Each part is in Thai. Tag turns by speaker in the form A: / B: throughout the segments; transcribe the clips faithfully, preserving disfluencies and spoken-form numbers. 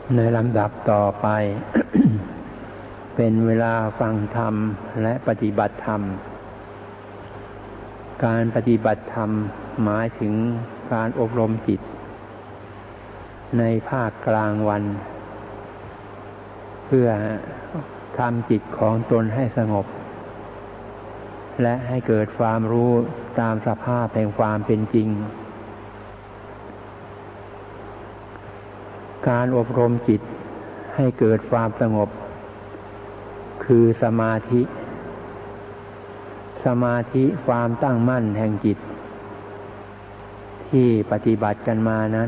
A: ในลำดับต่อไป เป็นเวลาฟังธรรมและปฏิบัติธรรมการปฏิบัติธรรมหมายถึงการอบรมจิตในภาคกลางวันเพื่อทำจิตของตนให้สงบและให้เกิดความรู้ตามสภาพแห่งความเป็นจริงการอบรมจิตให้เกิดความสงบคือสมาธิสมาธิความตั้งมั่นแห่งจิตที่ปฏิบัติกันมานั้น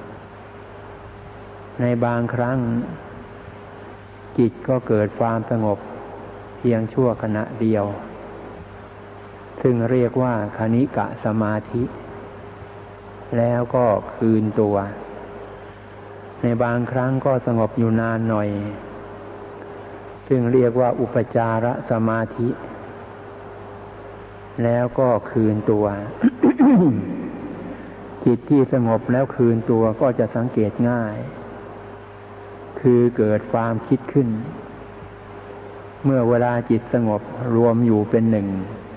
A: ในบางครั้งจิตก็เกิดความสงบเพียงชั่วขณะเดียวซึ่งเรียกว่าคณิกะสมาธิแล้วก็คืนตัวในบางครั้งก็สงบอยู่นานหน่อยซึ่งเรียกว่าอุปจารสมาธิแล้วก็คืนตัว จิตที่สงบแล้วคืนตัวก็จะสังเกตง่ายคือเกิดความคิดขึ้นเมื่อเวลาจิตสงบรวมอยู่เป็นหนึ่ง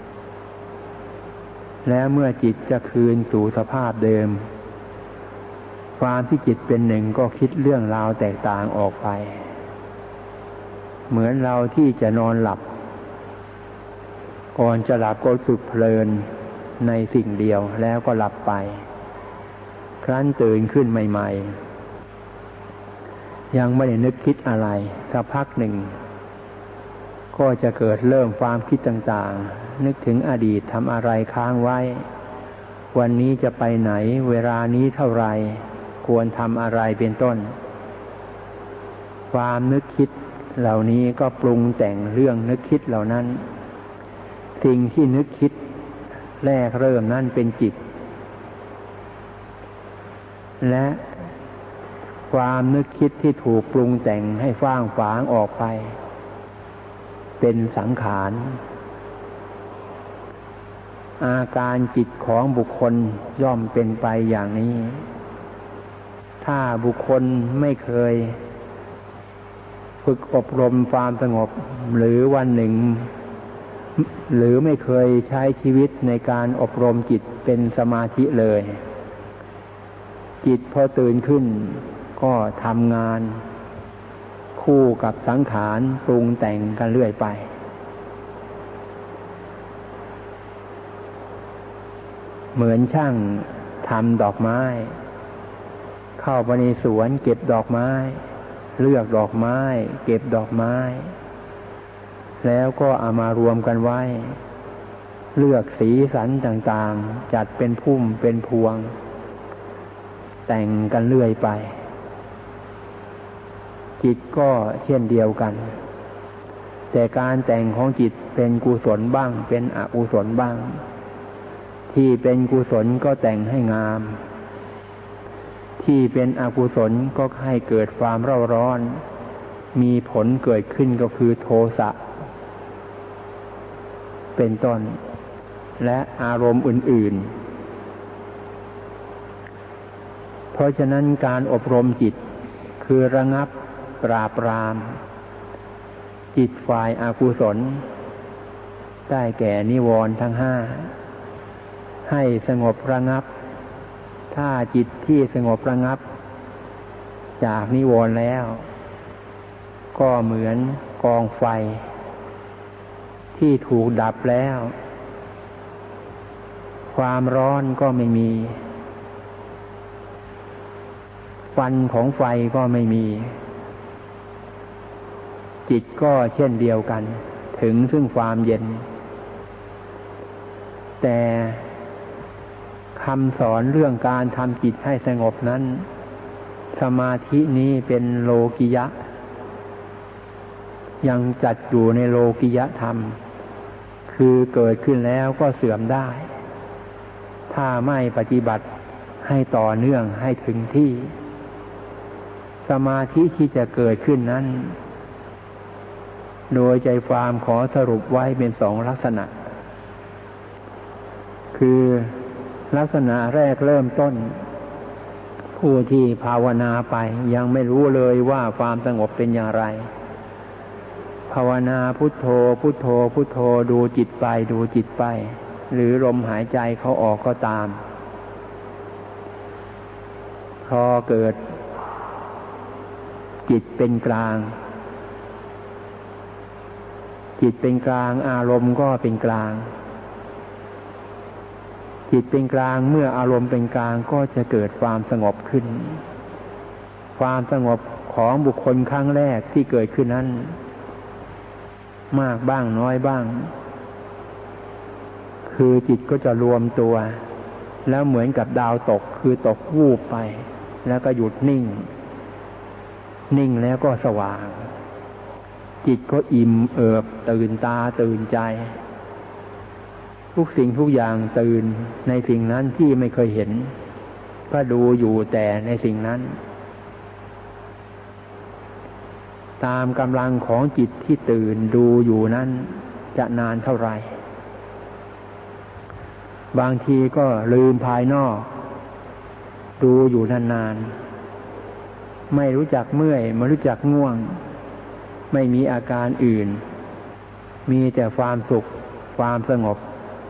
A: แล้วเมื่อจิตจะคืนสู่สภาพเดิมความที่จิตเป็นหนึ่งก็คิดเรื่องราวแตกต่างออกไปเหมือนเราที่จะนอนหลับก่อนจะหลับก็รู้สึกเพลินในสิ่งเดียวแล้วก็หลับไปครั้นตื่นขึ้นใหม่ๆยังไม่ได้นึกคิดอะไรสักพักหนึ่งก็จะเกิดเริ่มความคิดต่างๆนึกถึงอดีตทำอะไรค้างไว้วันนี้จะไปไหนเวลานี้เท่าไรควรทำอะไรเป็นต้นความนึกคิดเหล่านี้ก็ปรุงแต่งเรื่องนึกคิดเหล่านั้นสิ่งที่นึกคิดแรกเริ่มนั้นเป็นจิตและความนึกคิดที่ถูกปรุงแต่งให้ฟ้างฝางออกไปเป็นสังขารอาการจิตของบุคคลย่อมเป็นไปอย่างนี้ถ้าบุคคลไม่เคยฝึกอบรมความสงบหรือวันหนึ่งหรือไม่เคยใช้ชีวิตในการอบรมจิตเป็นสมาธิเลยจิตพอตื่นขึ้นก็ทำงานคู่กับสังขารปรุงแต่งกันเรื่อยไปเหมือนช่างทำดอกไม้เข้าไปในสวนเก็บดอกไม้เลือกดอกไม้เก็บดอกไม้แล้วก็เอามารวมกันไว้เลือกสีสันต่างๆจัดเป็นพุ่มเป็นพวงแต่งกันเรื่อยไปจิตก็เช่นเดียวกันแต่การแต่งของจิตเป็นกุศลบ้างเป็นอกุศลบ้างที่เป็นกุศลก็แต่งให้งามที่เป็นอกุศลก็ให้เกิดความเร่าร้อนมีผลเกิดขึ้นก็คือโทสะเป็นต้นและอารมณ์อื่นๆเพราะฉะนั้นการอบรมจิตคือระงับปราบปรามจิตฝ่ายอกุศลได้แก่นิวรณ์ทั้งห้าให้สงบระงับถ้าจิตที่สงบระงับจากนิวรณ์แล้วก็เหมือนกองไฟที่ถูกดับแล้วความร้อนก็ไม่มีควันของไฟก็ไม่มีจิตก็เช่นเดียวกันถึงซึ่งความเย็นแต่คำสอนเรื่องการทำจิตให้สงบนั้นสมาธินี้เป็นโลกิยะยังจัดอยู่ในโลกิยธรรมคือเกิดขึ้นแล้วก็เสื่อมได้ถ้าไม่ปฏิบัติให้ต่อเนื่องให้ถึงที่สมาธิที่จะเกิดขึ้นนั้นโดยใจความขอสรุปไว้เป็นสองลักษณะคือลักษณะแรกเริ่มต้น ผ ผู้ผู้ที่ภาวนาไปยังไม่รู้เลยว่าความสงบเป็นอย่างไรภาวนาพุทโธพุทโธพุทโธดูจิตไปดูจิตไปหรือลมหายใจเขาออกก็ตามพอเกิดจิตเป็นกลางจิตเป็นกลางอารมณ์ก็เป็นกลางจิตเป็นกลางเมื่ออารมณ์เป็นกลางก็จะเกิดความสงบขึ้นความสงบของบุคคลครั้งแรกที่เกิดขึ้นนั้นมากบ้างน้อยบ้างคือจิตก็จะรวมตัวแล้วเหมือนกับดาวตกคือตกวูบไปแล้วก็หยุดนิ่งนิ่งแล้วก็สว่างจิตก็อิ่มเอิบตื่นตาตื่นใจทุกสิ่งทุกอย่างตื่นในสิ่งนั้นที่ไม่เคยเห็นก็ดูอยู่แต่ในสิ่งนั้นตามกำลังของจิตที่ตื่นดูอยู่นั้นจะนานเท่าไหร่บางทีก็ลืมภายนอกดูอยู่นานๆไม่รู้จักเมื่อยไม่รู้จักง่วงไม่มีอาการอื่นมีแต่ความสุขความสงบ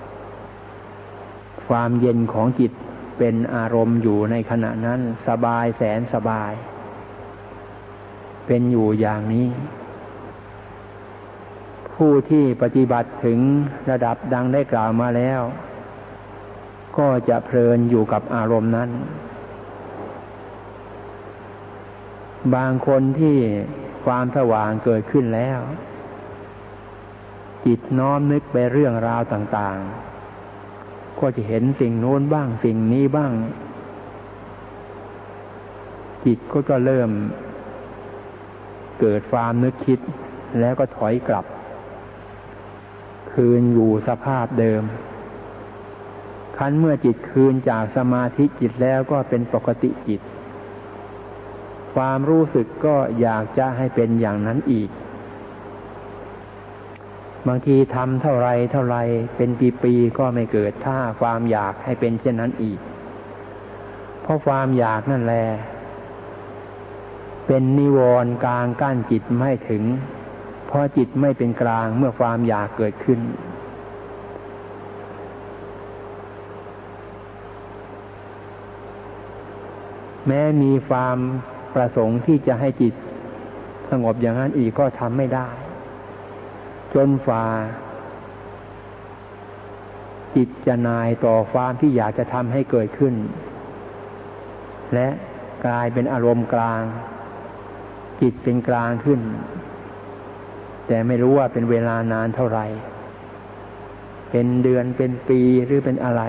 A: ความเย็นของจิตเป็นอารมณ์อยู่ในขณะนั้นสบายแสนสบายเป็นอยู่อย่างนี้ผู้ที่ปฏิบัติถึงระดับดังได้กล่าวมาแล้วก็จะเพลินอยู่กับอารมณ์นั้นบางคนที่ความสว่างเกิดขึ้นแล้วจิตน้อมนึกไปเรื่องราวต่างๆก็จะเห็นสิ่งโน้นบ้างสิ่งนี้บ้างจิตก็จะเริ่มเกิดความนึกคิดแล้วก็ถอยกลับคืนอยู่สภาพเดิมครั้นเมื่อจิตคืนจากสมาธิจิตแล้วก็เป็นปกติจิตความรู้สึกก็อยากจะให้เป็นอย่างนั้นอีกบางทีทำเท่าไรเท่าไรเป็นปีๆก็ไม่เกิดถ้าความอยากให้เป็นเช่นนั้นอีกเพราะความอยากนั่นแหละเป็นนิวรณ์กลางกั้นจิตไม่ถึงเพราะจิตไม่เป็นกลางเมื่อความอยากเกิดขึ้นแม้มีความประสงค์ที่จะให้จิตสงบอย่างนั้นอีกก็ทำไม่ได้จนฝ่าจิตจะนายต่อความที่อยากจะทำให้เกิดขึ้นและกลายเป็นอารมณ์กลางจิตเป็นกลางขึ้นแต่ไม่รู้ว่าเป็นเวลานานเท่าไหร่เป็นเดือนเป็นปีหรือเป็นอะไร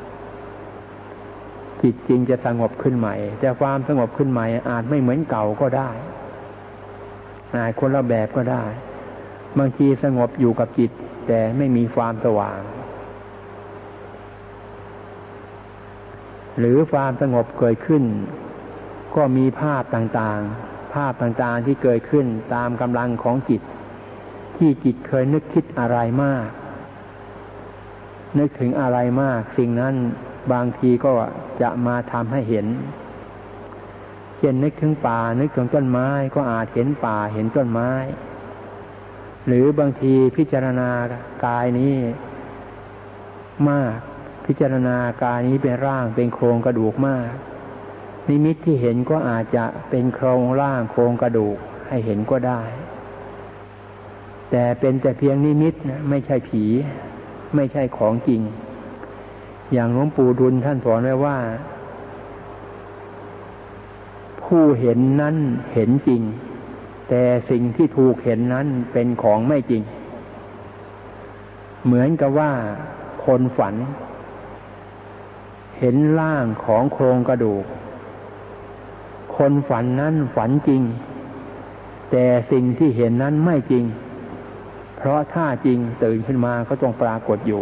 A: จิตจริงจะสงบขึ้นใหม่แต่ความสงบขึ้นใหม่อาจไม่เหมือนเก่าก็ได้อาจคนละแบบก็ได้บางทีสงบอยู่กับจิตแต่ไม่มีความสว่างหรือความสงบเกิดขึ้นก็มีภาพต่างๆภาพต่างๆที่เกิดขึ้นตามกำลังของจิตที่จิตเคยนึกคิดอะไรมากนึกถึงอะไรมากสิ่งนั้นบางทีก็จะมาทำให้เห็นเช่นนึกถึงป่านึกถึงต้นไม้ก็อาจเห็นป่าเห็นต้นไม้หรือบางทีพิจารณากายนี้มากพิจารณากายนี้เป็นร่างเป็นโครงกระดูกมากนิมิตที่เห็นก็อาจจะเป็นโครงร่างโครงกระดูกให้เห็นก็ได้แต่เป็นแต่เพียงนิมิตนะไม่ใช่ผีไม่ใช่ของจริงอย่างหลวงปู่ดุลท่านสอนไว้ว่าผู้เห็นนั้นเห็นจริงแต่สิ่งที่ถูกเห็นนั้นเป็นของไม่จริงเหมือนกับว่าคนฝันเห็นร่างของโครงกระดูกคนฝันนั้นฝันจริงแต่สิ่งที่เห็นนั้นไม่จริงเพราะถ้าจริงตื่นขึ้นมาก็ต้องปรากฏอยู่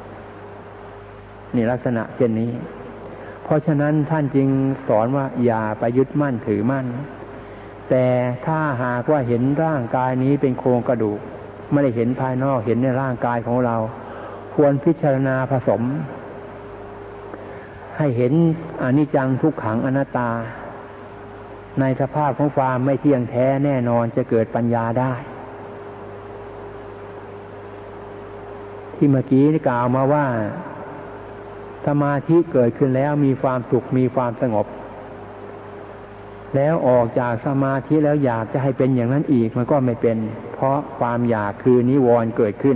A: นี่ลักษณะเช่นนี้เพราะฉะนั้นท่านจึงสอนว่าอย่าไปยึดมั่นถือมั่นแต่ถ้าหากว่าเห็นร่างกายนี้เป็นโครงกระดูกไม่ได้เห็นภายนอกเห็นในร่างกายของเราควรพิจารณาผสมให้เห็นอนิจจังทุกขังอนัตตาในสภาพของความไม่เที่ยงแท้แน่นอนจะเกิดปัญญาได้ที่เมื่อกี้ได้กล่าวมาว่าสมาธิเกิดขึ้นแล้วมีความสุขมีความสงบแล้วออกจากสมาธิแล้วอยากจะให้เป็นอย่างนั้นอีกมันก็ไม่เป็นเพราะความอยากคือนิวรณ์เกิดขึ้น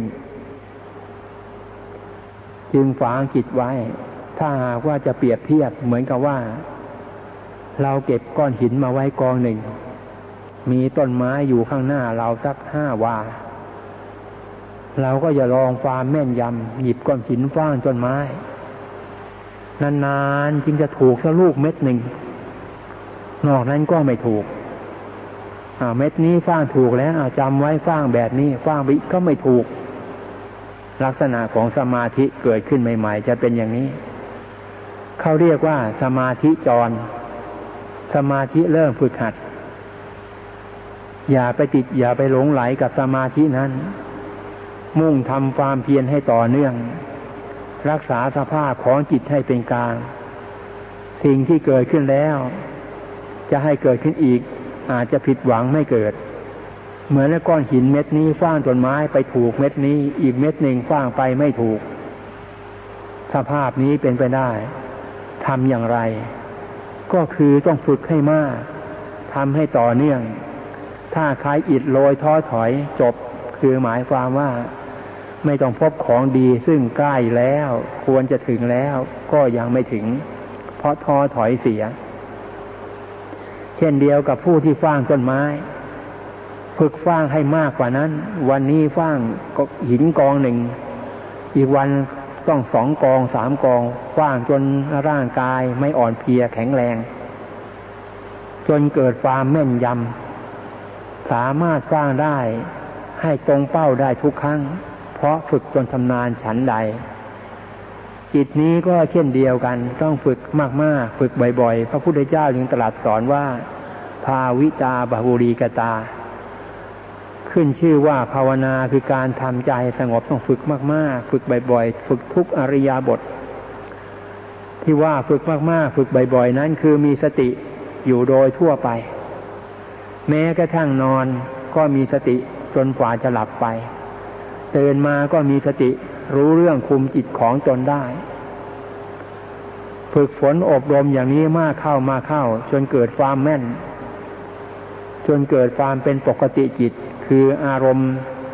A: จึงฝังจิตไว้ถ้าหากว่าจะเปรียบเทียบเหมือนกับว่าเราเก็บก้อนหินมาไว้กองหนึ่งมีต้นไม้อยู่ข้างหน้าเราสักห้าวาเราก็จะลองความแม่นยำหยิบก้อนหินฟาดต้นไม้นานๆจึงจะถูกสักลูกเม็ดหนึ่งนอกนั้นก็ไม่ถูกอ่าเม็ดนี้ฟาดถูกแล้วจำไว้ฟาดแบบนี้ฟาดบิก็ไม่ถูกลักษณะของสมาธิเกิดขึ้นใหม่ๆจะเป็นอย่างนี้เขาเรียกว่าสมาธิจรสมาธิเริ่มฝึกหัดอย่าไปติดอย่าไปหลงไหลกับสมาธินั้นมุ่งทำความเพียรให้ต่อเนื่องรักษาสภาพของจิตให้เป็นกลางสิ่งที่เกิดขึ้นแล้วจะให้เกิดขึ้นอีกอาจจะผิดหวังไม่เกิดเหมือนก้อนหินเม็ดนี้ฟาดต้นไม้ไปถูกเม็ดนี้อีกเม็ดหนึ่งฟาดไปไม่ถูกสภาพนี้เป็นไปได้ทำอย่างไรก็คือต้องฝึกให้มากทำให้ต่อเนื่องถ้าใครอิดโรยท้อถอยจบคือหมายความว่าไม่ต้องพบของดีซึ่งใกล้แล้วควรจะถึงแล้วก็ยังไม่ถึงเพราะท้อถอยเสียเช่นเดียวกับผู้ที่ฟ้างต้นไม้ฝึกฟ้างให้มากกว่านั้นวันนี้ฟ้างหินกองหนึ่งอีกวันต้องสองกองสามกองฟ้างจนร่างกายไม่อ่อนเพลียแข็งแรงจนเกิดความแม่นยำสามารถฟ้างได้ให้ตรงเป้าได้ทุกครั้งเพราะฝึกจนชำนาญฉันใดจิตนี้ก็เช่นเดียวกันต้องฝึกมากๆฝึกบ่อยๆพระพุทธเจ้าจึงตรัสสอนว่าภาวิตาบาหุรีกตาขึ้นชื่อว่าภาวนาคือการทำใจสงบต้องฝึกมากๆฝึกบ่อยๆฝึกทุกอริยบทที่ว่าฝึกมากๆฝึกบ่อยๆนั้นคือมีสติอยู่โดยทั่วไปแม้กระทั่งนอนก็มีสติจนกว่าจะหลับไปตื่นมาก็มีสติรู้เรื่องคุมจิตของตนได้ฝึกฝนอบรมอย่างนี้มากเข้ามาเข้าจนเกิดความแม่นจนเกิดความเป็นปกติจิตคืออารมณ์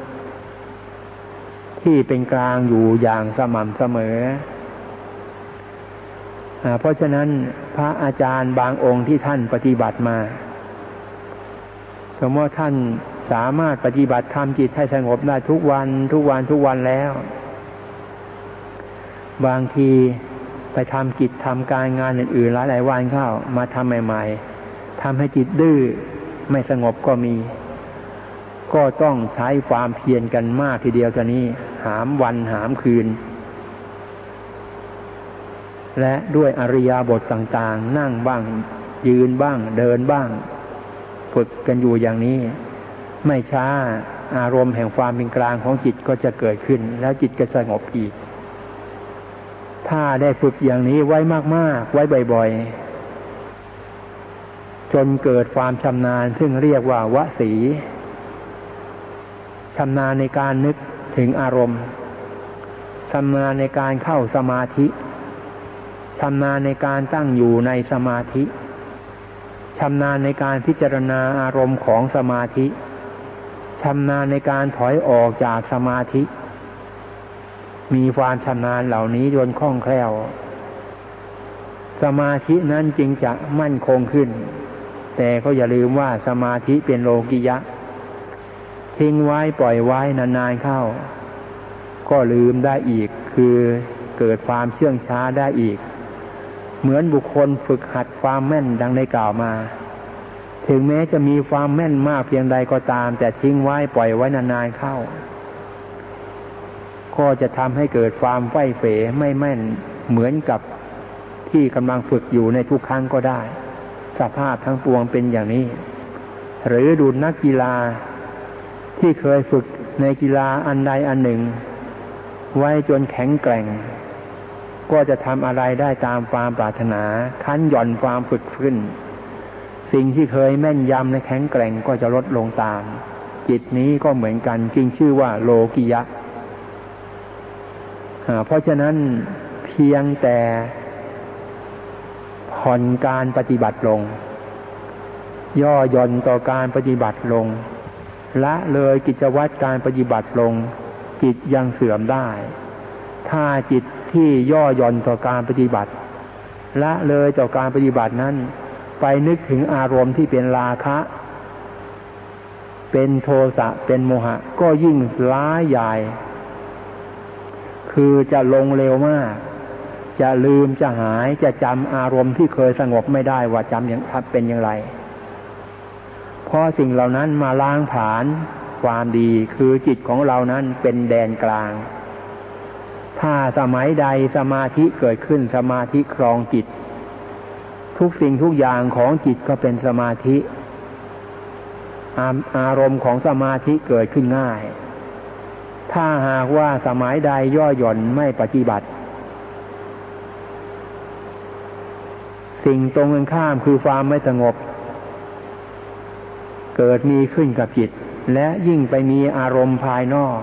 A: ที่เป็นกลางอยู่อย่างสม่ำเสมอเพราะฉะนั้นพระอาจารย์บางองค์ที่ท่านปฏิบัติมาสมมติท่านสามารถปฏิบัติทำจิตให้สงบได้ทุกวันทุกวันทุกวันแล้วบางทีไปทำกิจทำการงานอื่นๆหลายๆวันเข้ามาทำใหม่ๆทำให้จิตดื้อไม่สงบก็มีก็ต้องใช้ความเพียรกันมากทีเดียวตอนนี้หามวันหามคืนและด้วยอริยบทต่างๆนั่งบ้างยืนบ้างเดินบ้างฝึกกันอยู่อย่างนี้ไม่ช้าอารมณ์แห่งความเป็นกลางของจิตก็จะเกิดขึ้นแล้วจิตก็สงบอีกถ้าได้ฝึกอย่างนี้ไว้มากๆไว้บ่อยๆจนเกิดความชำนาญซึ่งเรียกว่าวสีชำนาญในการนึกถึงอารมณ์ชำนาญในการเข้าสมาธิชำนาญในการตั้งอยู่ในสมาธิชำนาญในการพิจารณาอารมณ์ของสมาธิชำนาญในการถอยออกจากสมาธิมีความชำนาญเหล่านี้จนคล่องแคล่วสมาธินั้นจึงจะมั่นคงขึ้นแต่ก็อย่าลืมว่าสมาธิเป็นโลกิยะทิ้งไว้ปล่อยไว้นานๆเข้าก็ลืมได้อีกคือเกิดความเชื่องช้าได้อีกเหมือนบุคคลฝึกหัดความแม่นดังได้กล่าวมาถึงแม้จะมีความแม่นมากเพียงใดก็ตามแต่ทิ้งไว้ปล่อยไว้นานๆเข้าก็จะทำให้เกิดความไฝ่เฝไม่แม่นเหมือนกับที่กำลังฝึกอยู่ในทุกครั้งก็ได้สภาพทั้งปวงเป็นอย่างนี้หรือดูนักกีฬาที่เคยฝึกในกีฬาอันใดอันหนึ่งไว้จนแข็งแกร่งก็จะทำอะไรได้ตามความปรารถนาคั้นหย่อนความฝึกขึ้นสิ่งที่เคยแม่นยำและแข็งแกร่งก็จะลดลงตามจิตนี้ก็เหมือนกันจึงชื่อว่าโลกิยะเพราะฉะนั้นเพียงแต่ผ่อนการปฏิบัติลงย่อหย่อนต่อการปฏิบัติลงละเลยกิจวัตรการปฏิบัติลงจิตยังเสื่อมได้ถ้าจิตที่ย่อหย่อนต่อการปฏิบัติละเลยต่อการปฏิบัตินั้นไปนึกถึงอารมณ์ที่เป็นราคะเป็นโทสะเป็นโมหะก็ยิ่งร้ายใหญ่คือจะลงเร็วมากจะลืมจะหายจะจำอารมณ์ที่เคยสงบไม่ได้ว่าจำอย่างเป็นอย่างไรเพราะสิ่งเหล่านั้นมาล้างผลาญความดีคือจิตของเรานั้นเป็นแดนกลางถ้าสมัยใดสมาธิเกิดขึ้นสมาธิครองจิตทุกสิ่งทุกอย่างของจิตก็เป็นสมาธิอารมณ์ของสมาธิเกิดขึ้นง่ายถ้าหากว่าสมัยใดย่อหย่อนไม่ปฏิบัติสิ่งตรงกันข้ามคือความไม่สงบเกิดมีขึ้นกับจิตและยิ่งไปมีอารมณ์ภายนอก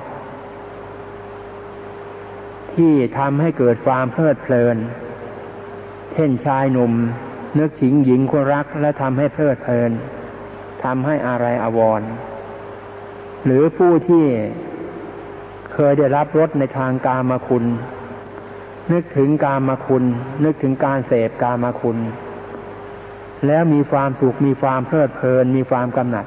A: ที่ทำให้เกิดความเพลิดเพลินเช่นชายหนุ่มนึกถึงหญิงคนรักและทำให้เพลิดเพลินทำให้อะไรอาวรณ์หรือผู้ที่เคยได้รับรสในทางกามคุณนึกถึงกามคุณนึกถึงการเสพกามคุณแล้วมีความสุขมีความเพลิดเพลินมีความกำหนัด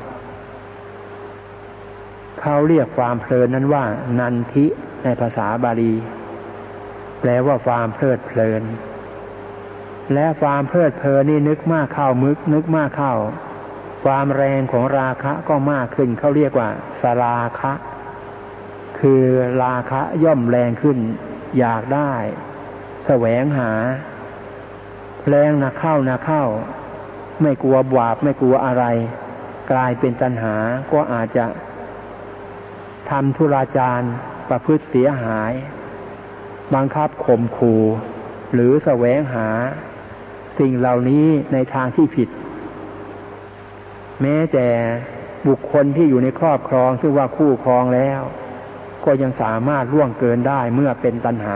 A: เขาเรียกความเพลินนั้นว่านันทิในภาษาบาลีแปลว่าความเพลิดเพลินและความเพลิดเพลินนี่นึกมากเข้ามึกนึกมากเข้าความแรงของราคะก็มากขึ้นเขาเรียกว่าสราคะคือราคะย่อมแรงขึ้นอยากได้แสวงหาแรงหนักเข้าหนักเข้าไม่กลัวบาปไม่กลัวอะไรกลายเป็นตัณหาก็อาจจะทำทุราจารประพฤติเสียหายบังคับข่มขู่หรือแสวงหาสิ่งเหล่านี้ในทางที่ผิดแม้แต่บุคคลที่อยู่ในครอบครองซึ่งว่าคู่ครองแล้วก็ยังสามารถล่วงเกินได้เมื่อเป็นตัณหา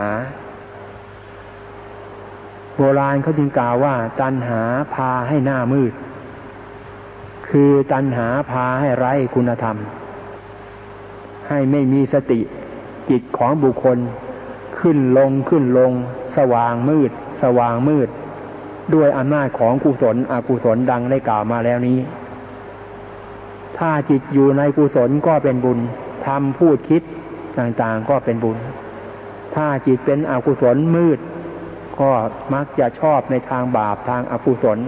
A: โบราณเขาจึงกล่าวว่าตัณหาพาให้หน้ามืดคือตัณหาพาให้ไร้คุณธรรมให้ไม่มีสติจิตของบุคคลขึ้นลงขึ้นลงสว่างมืดสว่างมืดด้วยอำนาจของกุศลอกุศลดังได้กล่าวมาแล้วนี้ถ้าจิตอยู่ในกุศลก็เป็นบุญทำพูดคิดต่างๆก็เป็นบุญถ้าจิตเป็นอกุศลมืดก็มักจะชอบในทางบาปทางอกุศล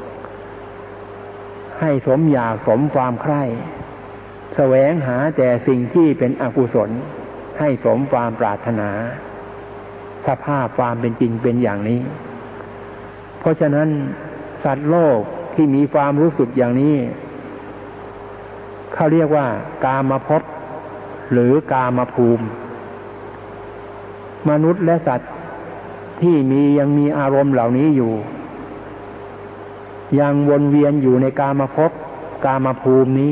A: ให้สมอยากสมความใคร่แสวงหาแต่สิ่งที่เป็นอกุศลให้สมความปรารถนาสภาพความเป็นจริงเป็นอย่างนี้เพราะฉะนั้นสัตว์โลกที่มีความรู้สึกอย่างนี้เขาเรียกว่ากามภพหรือกามภูมิมนุษย์และสัตว์ที่มียังมีอารมณ์เหล่านี้อยู่ยังวนเวียนอยู่ในกามภพกามภูมินี้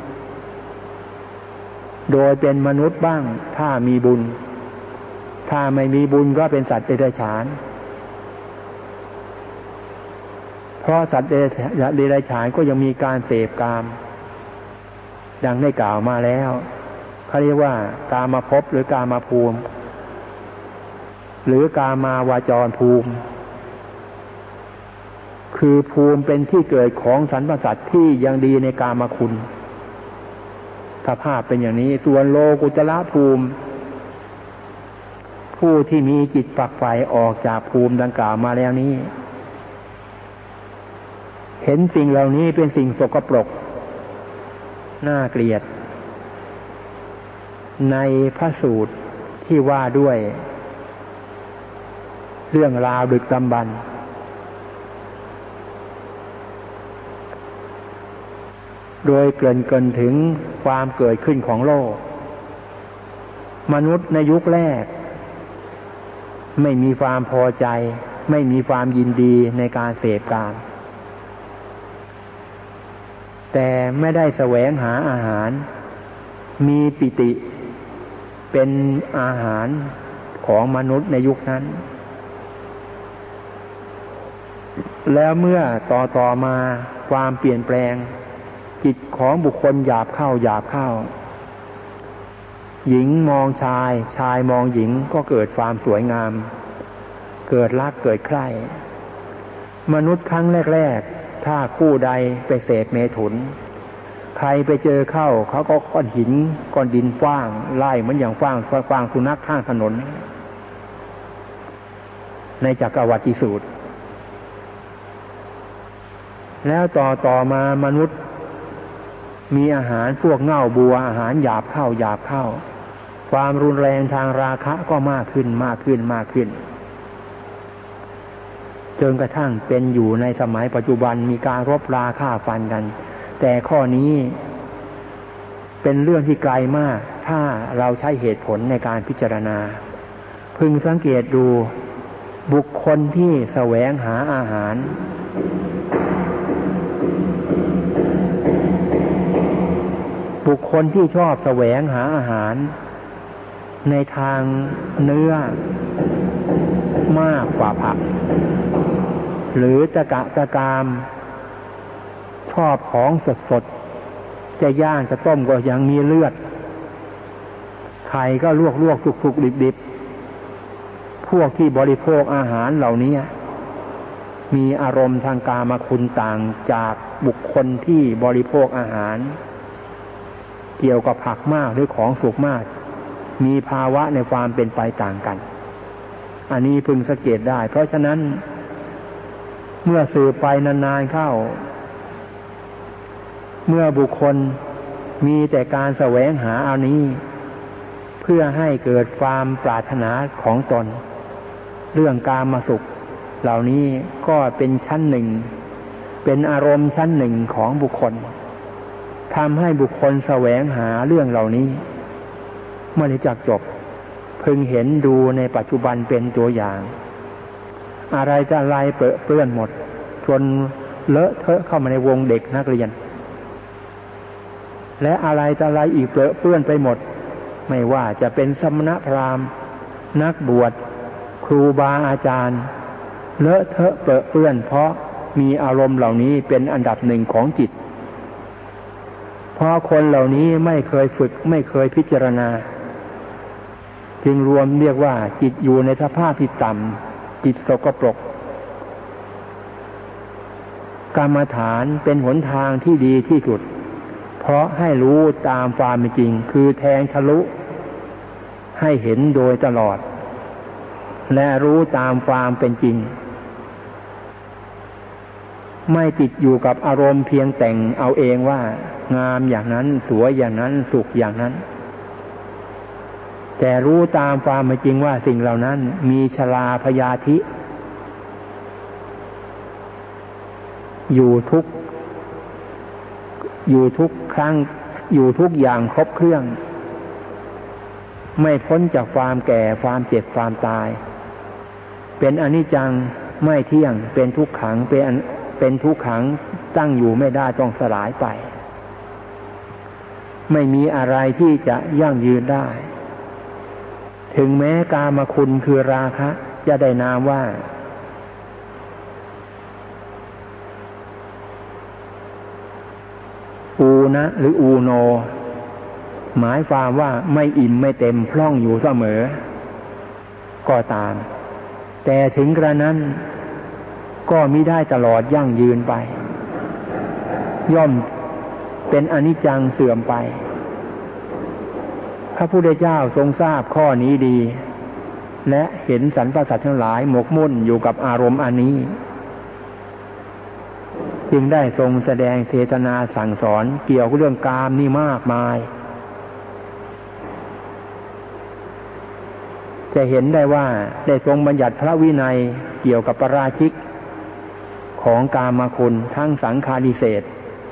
A: โดยเป็นมนุษย์บ้างถ้ามีบุญถ้าไม่มีบุญก็เป็นสัตว์เดรัจฉานเพราะสัตว์เดรัจฉานก็ยังมีการเสพกามดังได้กล่าวมาแล้วเขาเรียกว่ากามภพหรือกามภูมิหรือกามาวาจรภูมิคือภูมิเป็นที่เกิดของสรรพสัตว์ที่ยังดีในกามคุณสภาพเป็นอย่างนี้ส่วนโลกุตระภูมิผู้ที่มีจิตฝักใฝ่ออกจากภูมิดังกล่าวมาแล้วนี้เห็นสิ่งเหล่านี้เป็นสิ่งสกปรกน่าเกลียดในพระสูตรที่ว่าด้วยเรื่องราวดึกดำบรรพ์โดยเกริ่นเกินถึงความเกิดขึ้นของโลกมนุษย์ในยุคแรกไม่มีความพอใจไม่มีความยินดีในการเสพกามแต่ไม่ได้แสวงหาอาหารมีปิติเป็นอาหารของมนุษย์ในยุคนั้นแล้วเมื่อต่อต่อมาความเปลี่ยนแปลงจิตของบุคคลหยาบเข้าหยาบเข้าหญิงมองชายชายมองหญิงก็เกิดความสวยงามเกิดรักเกิดใคร่มนุษย์ครั้งแรกๆถ้าคู่ใดไปเสพเมถุนใครไปเจอเข้าเขาก็ก้อนหินก้อนดินฟ้างไล่เหมือนอย่างฟ้างฟ้างสุนัขข้างถนนในจักรวรรดิสูตรแล้วต่อต่อมามนุษย์มีอาหารพวกเง่าบัวอาหารหยาบเข้าหยาบเข้าความรุนแรงทางราคะก็มากขึ้นมากขึ้นมากขึ้นจนกระทั่งเป็นอยู่ในสมัยปัจจุบันมีการรบราฆ่าฟันกันแต่ข้อนี้เป็นเรื่องที่ไกลมากถ้าเราใช้เหตุผลในการพิจารณาพึงสังเกตดูบุคคลที่แสวงหาอาหารบุคคลที่ชอบแสวงหาอาหารในทางเนื้อมากกว่าผักหรือตะกะตะกามชอบของสดๆจะย่างจะต้มก็ยังมีเลือดไข่ก็ลวกลวกสุกๆดิบๆพวกที่บริโภคอาหารเหล่านี้มีอารมณ์ทางกามคุณต่างจากบุคคลที่บริโภคอาหารเกี่ยวกับผักมากหรือของสุกมากมีภาวะในความเป็นไปต่างกันอันนี้พึงสังเกตได้เพราะฉะนั้นเมื่อสืบไปนานๆเข้าเมื่อบุคคลมีแต่การแสวงหาเอานี้เพื่อให้เกิดความปรารถนาของตนเรื่องกามสุขเหล่านี้ก็เป็นชั้นหนึ่งเป็นอารมณ์ชั้นหนึ่งของบุคคลทำให้บุคคลแสวงหาเรื่องเหล่านี้เมื่อได้จักจบพึงเห็นดูในปัจจุบันเป็นตัวอย่างอะไรจะอะไรเปื้อนเปื้อนหมดจนเลอะเทอะเข้ามาในวงเด็กนักเรียนและอะไรจะอะไรอีกเปื้อนเปื้อนไปหมดไม่ว่าจะเป็นสมณพราหมณ์นักบวชครูบาอาจารย์เลอะเทอะเปื้อนเปื้อนเพราะมีอารมณ์เหล่านี้เป็นอันดับหนึ่งของจิตเพราะคนเหล่านี้ไม่เคยฝึกไม่เคยพิจารณาจึงรวมเรียกว่าจิตอยู่ในสภาพที่ต่ำจิตสกปรกกรรมฐานเป็นหนทางที่ดีที่สุดเพราะให้รู้ตามความเป็นจริงคือแทงทะลุให้เห็นโดยตลอดและรู้ตามความเป็นจริงไม่ติดอยู่กับอารมณ์เพียงแต่งเอาเองว่างามอย่างนั้นสวยอย่างนั้นสุขอย่างนั้นแต่รู้ตามความเป็นจริงว่าสิ่งเหล่านั้นมีชราพยาธิอยู่ทุกอยู่ทุกครั้งอยู่ทุกอย่างครบเครื่องไม่พ้นจากความแก่ความเจ็บความตายเป็นอนิจจังไม่เที่ยงเป็นทุกขังเป็นเป็นทุกขังตั้งอยู่ไม่ได้ต้องสลายไปไม่มีอะไรที่จะยั่งยืนได้ถึงแม้กามคุณคือราคะจะได้นามว่าอูนะหรืออูโนหมายความว่าไม่อิ่มไม่เต็มพร่องอยู่เสมอก็ตามแต่ถึงกระนั้นก็มิได้ตลอดยั่งยืนไปย่อมเป็นอนิจจังเสื่อมไปพระพุทธเจ้าทรงทราบข้อนี้ดีและเห็นสรรพสัตว์ทั้งหลายหมกมุ่นอยู่กับอารมณ์อันนี้จึงได้ทรงแสดงเทศนาสั่งสอนเกี่ยวกับเรื่องกามนี่มากมายจะเห็นได้ว่าได้ทรงบัญญัติพระวินัยเกี่ยวกับปาราชิกของกามคุณทั้งสังฆาริเศษ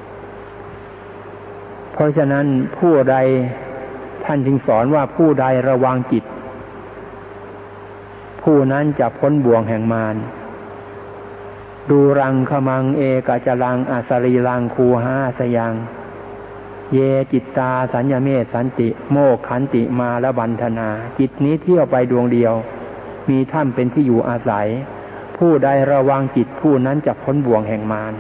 A: เพราะฉะนั้นผู้ใดท่านจึงสอนว่าผู้ใดระวังจิตผู้นั้นจะพ้นบ่วงแห่งมารดูรังขมังเอกจรังอาสรีรังคูหาสยังเยจิตตาสัญญเมสันติโมกขันติมาละบันธนาจิตนี้เที่ยวไปดวงเดียวมีถ้ำเป็นที่อยู่อาศัยผู้ใดระวังจิตผู้นั้นจะพ้นบ่วงแห่งมาร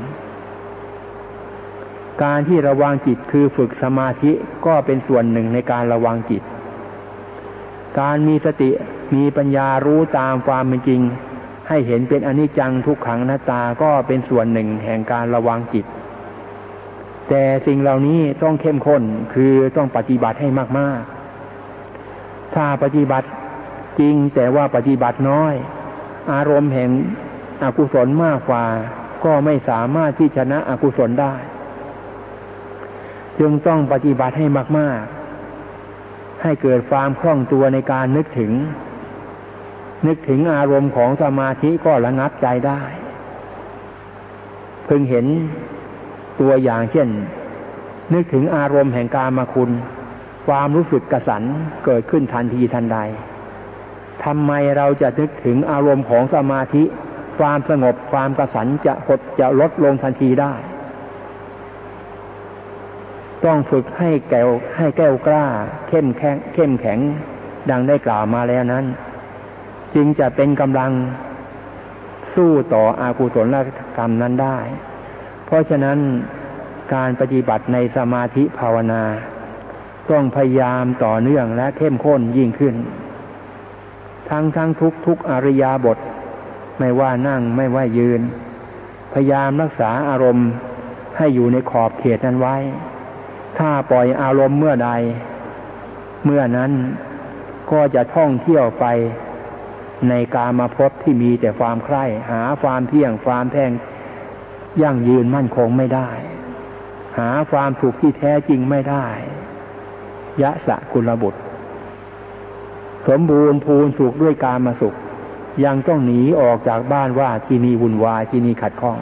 A: การที่ระวังจิตคือฝึกสมาธิก็เป็นส่วนหนึ่งในการระวังจิตการมีสติมีปัญญารู้ตามความเป็นจริงให้เห็นเป็นอนิจจังทุกขังอนัตตาก็เป็นส่วนหนึ่งแห่งการระวังจิตแต่สิ่งเหล่านี้ต้องเข้มข้นคือต้องปฏิบัติให้มากๆถ้าปฏิบัติจริงแต่ว่าปฏิบัติน้อยอารมณ์แห่งอกุศลมากกว่าก็ไม่สามารถที่ชนะอกุศลได้จึงต้องปฏิบัติให้มากๆให้เกิดความคล่องตัวในการนึกถึงนึกถึงอารมณ์ของสมาธิก็ระงับใจได้พึงเห็นตัวอย่างเช่นนึกถึงอารมณ์แห่งกามคุณความรู้สึกกระสันเกิดขึ้นทันทีทันใดทำไมเราจะนึกถึงอารมณ์ของสมาธิความสงบความกระสันจะหดจะลดลงทันทีได้ต้องฝึกให้แก้วให้แก้วกล้าเข้มแข็งเข้มแข็งดังได้กล่าวมาแล้วนั้นจึงจะเป็นกำลังสู้ต่ออากุศลกรรมนั้นได้เพราะฉะนั้นการปฏิบัติในสมาธิภาวนาต้องพยายามต่อเนื่องและเข้มข้นยิ่งขึ้นทั้งทั้งทุกทุกอริยบทไม่ว่านั่งไม่ว่ายืนพยายามรักษาอารมณ์ให้อยู่ในขอบเขตนั้นไว้ถ้าปล่อยอารมณ์เมื่อใดเมื่อนั้นก็จะท่องเที่ยวไปในกามภพที่มีแต่ความใคร่หาความเที่ยงความแท่งยั่งยืนมั่นคงไม่ได้หาความสุขที่แท้จริงไม่ได้ยะสะกุลบุตรสมบูรณ์พูนสุขด้วยกามสุขยังต้องหนีออกจากบ้านว่าที่นี่วุ่นวายที่นี่ขัดข้อง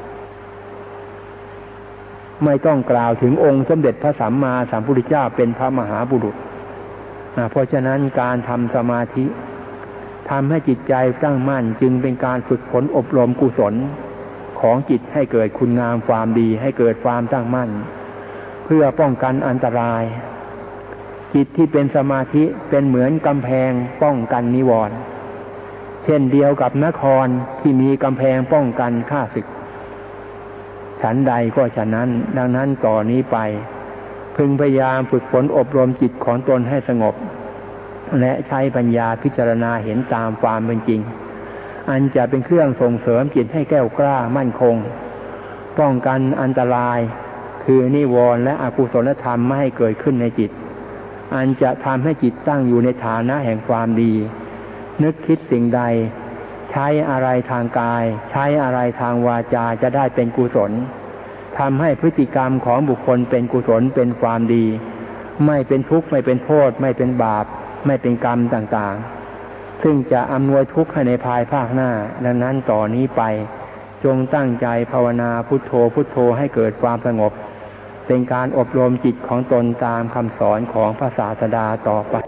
A: ไม่ต้องกล่าวถึงองค์สมเด็จพระสัมมาสัมพุทธเจ้าเป็นพระมหาบุรุษเพราะฉะนั้นการทำสมาธิทำให้จิตใจตั้งมั่นจึงเป็นการฝึกฝนอบรมกุศลของจิตให้เกิดคุณงามความดีให้เกิดความตั้งมั่นเพื่อป้องกันอันตรายจิตที่เป็นสมาธิเป็นเหมือนกำแพงป้องกันนิวรณ์เช่นเดียวกับนครที่มีกำแพงป้องกันข้าศึกฉันใดก็ฉะนั้นดังนั้นต่อนนี้ไปพึงพยายามฝึกฝนอบรมจิตของตนให้สงบและใช้ปัญญาพิจารณาเห็นตามความเป็นจริงอันจะเป็นเครื่องส่งเสริมจิตให้แก้วกล้ามั่นคงป้องกันอันตรายคือนิวรณ์และอกุศลธรรมไม่ให้เกิดขึ้นในจิตอันจะทำให้จิตตั้งอยู่ในฐานะแห่งความดีนึกคิดสิ่งใดใช้อะไรทางกายใช้อะไรทางวาจาจะได้เป็นกุศลทำให้พฤติกรรมของบุคคลเป็นกุศลเป็นความดีไม่เป็นทุกข์ไม่เป็นโทษไม่เป็นบาปไม่เป็นกรรมต่างๆซึ่งจะอำนวยทุกข์ให้ในภายภาคหน้าดังนั้นต่อนนี้ไปจงตั้งใจภาวนาพุทโธพุทโธให้เกิดความสงบเป็นการอบรมจิตของตนตามคำสอนของพระศาสดาต่อไป